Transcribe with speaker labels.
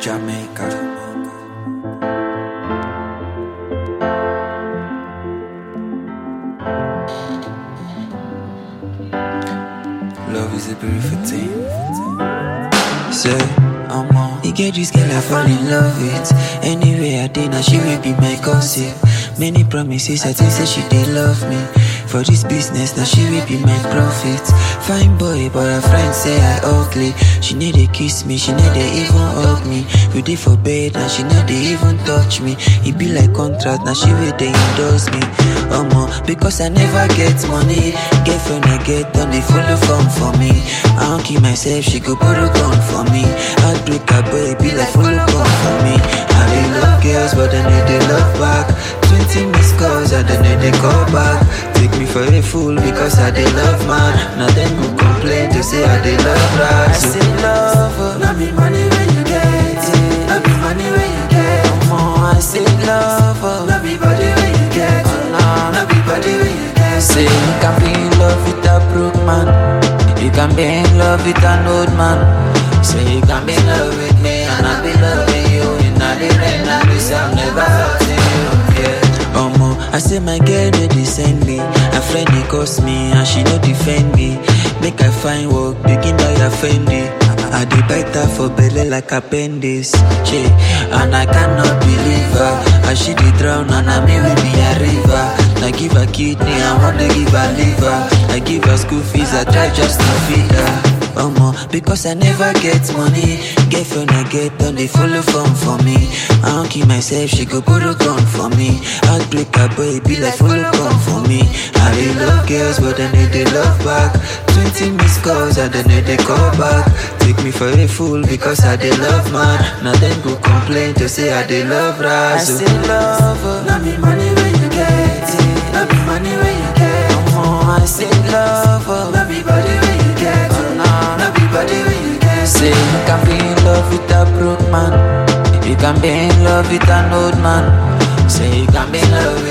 Speaker 1: Jamaica. Love is a beautiful thing. Say, I'm on. You get this girl I fall in love with. Anyway I did, now she will be my gossip. Many promises, I think say she did love me. For this business, now she will be my profit. Fine boy, but her friends say I ugly. She need to kiss me, she need to even hug me. We did for bed, and she need to even touch me. It be like contract, now she will they endorse me. Because I never get money. Girlfriend I get, don't they follow come for me. I don't keep myself, she go put a gun for me. Heartbreak her boy, be like follow come for me. I they love girls, but then they love back. 20 missed calls, and then they call back. Take me for a fool because I they love man. Now then who complain to say I they love rap. I say love, not be money when you get it. Not be money when you get it. I say love, not be body when you get it. Not be body when you get it. Say you can be in love with a broke man. You can be in love with an old man. Say you can be in love with me and I be loving you. In the rain and the sun, never hurting you. Yeah. I say my girl they send me. A friend they cost me and she no defend me. Make I find work, begin by a Fendi. I dey bite her for belly like appendix. Che, and I cannot believe her. And she dey drown and I me will be a river. I give her kidney, I want to give her liver. I give her school fees, I try just to feed her. Because I never get money. Girlfriend I get, don't they follow phone for me. I don't keep myself, she go put a gun for me. Heartbreak her boy, be like follow come for me. I they love girls, but then they love back. 20 missed calls, and then they call back. Take me for a fool because I they love man. Now then go complain to say I they love ras. I say love, not be money when you get it. Not be money when you get it. I say love, not be body when you get it. Not be body when you get it. Say you can be in love with a broke man. You can be in love with an old man. Say you can be in love with